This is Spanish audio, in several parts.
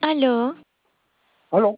Aló, Aló,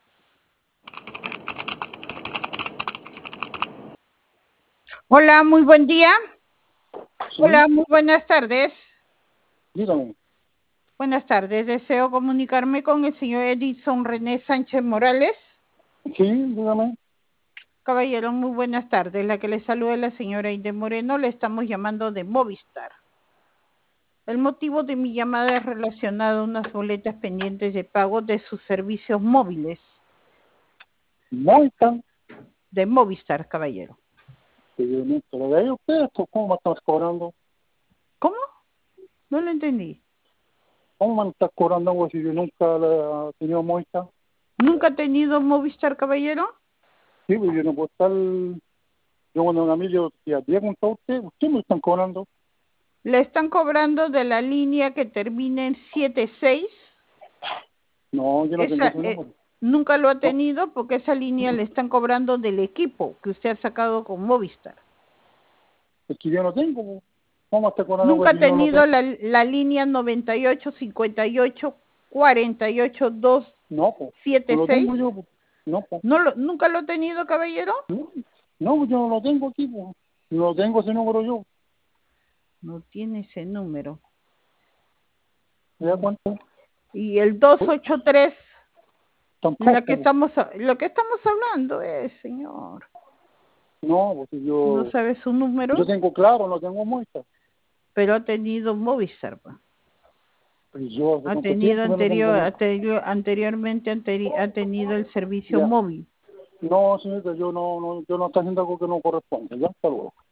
Hola, muy buen día. sí, Hola, muy buenas tardes. dígame. Buenas tardes. Deseo comunicarme con el señor Edison René Sánchez Morales. Sí, dígame. Caballero, muy buenas tardes. La que le saluda es la señora Inde Moreno. Le estamos llamando de Movistar. El motivo de mi llamada es relacionado a unas boletas pendientes de pago de sus servicios móviles No están, de Movistar, caballero. pero de ahí ustedes, pues, ¿cómo me están cobrando? ¿Cómo? No lo entendí. ¿Cómo me están cobrando algo si yo nunca le he tenido muestra? ¿Nunca ha tenido Movistar, caballero? Sí, pues yo no puedo estar, yo cuando a mí yo ya había contado a usted me están cobrando. Le están cobrando de la línea que termina en 76. No, yo no tengo Esa, ese número. nunca lo ha No, tenido porque esa línea le están cobrando del equipo que usted ha sacado con Movistar. es que yo no tengo, pues. ¿Cómo me está cobrando algo Nunca si ha yo no lo tengo? tenido la línea 98 58 48 No, pues, no lo 276. tengo yo, pues. No, pues, ¿Nunca lo ha tenido, caballero? no, no, pues, yo no lo tengo aquí, pues. No lo tengo ese número yo. No tiene ese número. ¿Me da cuenta? Y el Pues, 283, tampoco, pues. lo que estamos hablando es, señor. No, pues si ¿No yo, sabe su yo número? tengo claro, no tengo muestra. Pero ha tenido Movistar, pa. Pues yo hace Ha cuánto tenido tiempo que no tengo muestra. anteriormente ha tenido el servicio Ya. móvil. No, señorita, yo no estoy haciendo algo que no corresponde. Ya, hasta luego.